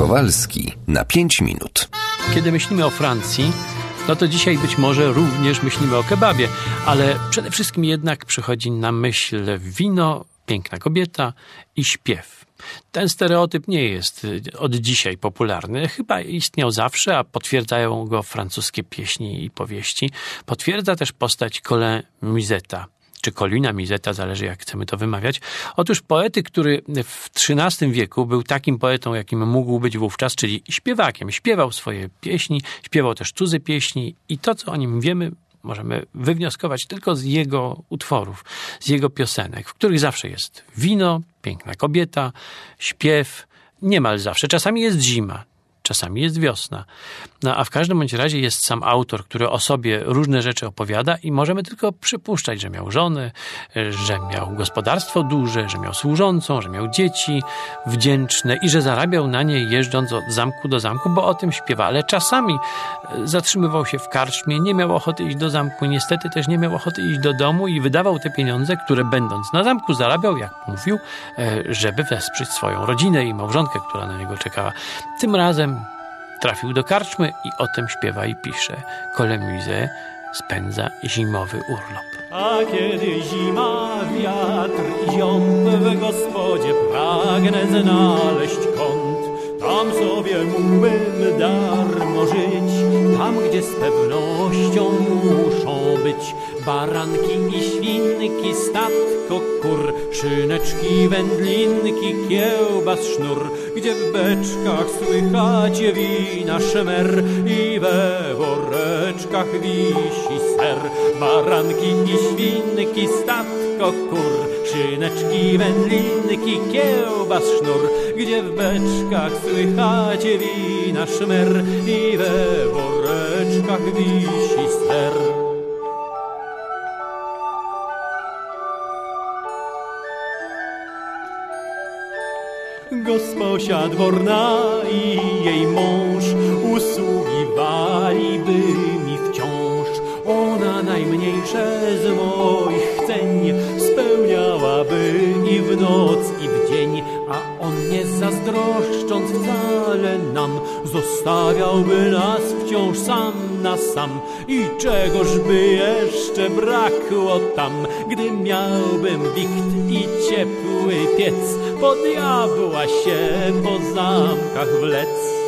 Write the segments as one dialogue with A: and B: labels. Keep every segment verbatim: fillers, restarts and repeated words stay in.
A: Kowalski na pięć minut.
B: Kiedy myślimy o Francji, no to dzisiaj być może również myślimy o kebabie, ale przede wszystkim jednak przychodzi na myśl wino, piękna kobieta i śpiew. Ten stereotyp nie jest od dzisiaj popularny. Chyba istniał zawsze, a potwierdzają go francuskie pieśni i powieści. Potwierdza też postać Colin Museta, czy Colina Museta, zależy jak chcemy to wymawiać. Otóż poety, który w trzynastym wieku był takim poetą, jakim mógł być wówczas, czyli śpiewakiem. Śpiewał swoje pieśni, śpiewał też cudze pieśni i to, co o nim wiemy, możemy wywnioskować tylko z jego utworów, z jego piosenek, w których zawsze jest wino, piękna kobieta, śpiew, niemal zawsze. Czasami jest zima, czasami jest wiosna. No a w każdym bądź razie jest sam autor, który o sobie różne rzeczy opowiada i możemy tylko przypuszczać, że miał żonę, że miał gospodarstwo duże, że miał służącą, że miał dzieci wdzięczne i że zarabiał na nie jeżdżąc od zamku do zamku, bo o tym śpiewa. Ale czasami zatrzymywał się w karczmie, nie miał ochoty iść do zamku, niestety też nie miał ochoty iść do domu i wydawał te pieniądze, które będąc na zamku zarabiał, jak mówił, żeby wesprzeć swoją rodzinę i małżonkę, która na niego czekała. Tym razem trafił do karczmy i o tym śpiewa i pisze. Colin Muset spędza zimowy urlop.
C: A kiedy zima, wiatr i ziąb, w gospodzie pragnę znaleźć kąt. Tam sobie mógłbym darmo żyć, tam gdzie z pewnością muszą być baranki i świnki, statko kur, szyneczki, wędlinki, kiełbas, sznur, gdzie w beczkach słychać wina szmer i we woreczkach wisi ser. Baranki i świnki, statko kur, szyneczki, wędlinki, kiełbas, sznur, gdzie w beczkach słychać wina szmer i we woreczkach wisi ser. Gosposia dworna i jej mąż usługiwaliby mi wciąż. Ona najmniejsze z moich chceń spełniałaby i w noc, i w dzień, a on nie zazdroszcząc wcale nam zostawiałby nas wciąż sam na sam. I czegoż by jeszcze brakło tam, gdy miałbym wicht i ciepły piec, po diabła się po zamkach wlec.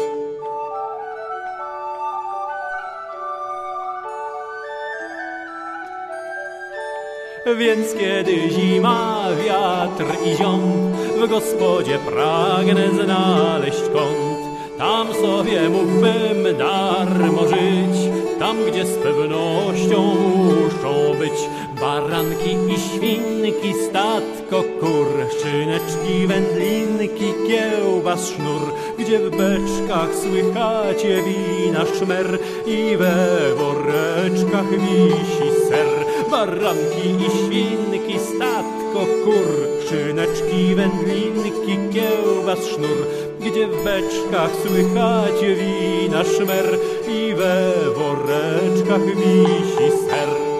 C: Więc kiedy zima, wiatr i ziąb, w gospodzie pragnę znaleźć kąt. Tam sobie mógłbym darmo żyć, tam gdzie z pewnością muszą być baranki i świnki, statko kur, szyneczki, wędlinki, kiełbas, sznur, gdzie w beczkach słychać wina szmer i we woreczkach wisi ser. Baranki i świnki, statko kur, szyneczki, wędlinki, kiełbas, sznur, gdzie w beczkach słychać wina szmer i we woreczkach wisi ser.